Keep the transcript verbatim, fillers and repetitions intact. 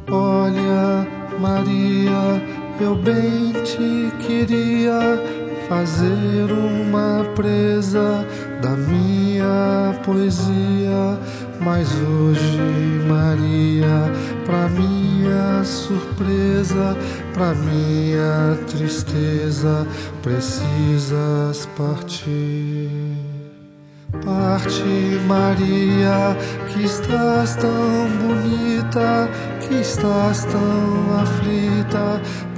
Olha, Maria, eu bem te queria fazer uma presa da minha poesia, mas hoje, Maria, pra minha surpresa, pra minha tristeza, precisas partir. Parte, Maria, que estás tão bonita, que estás tão aflita,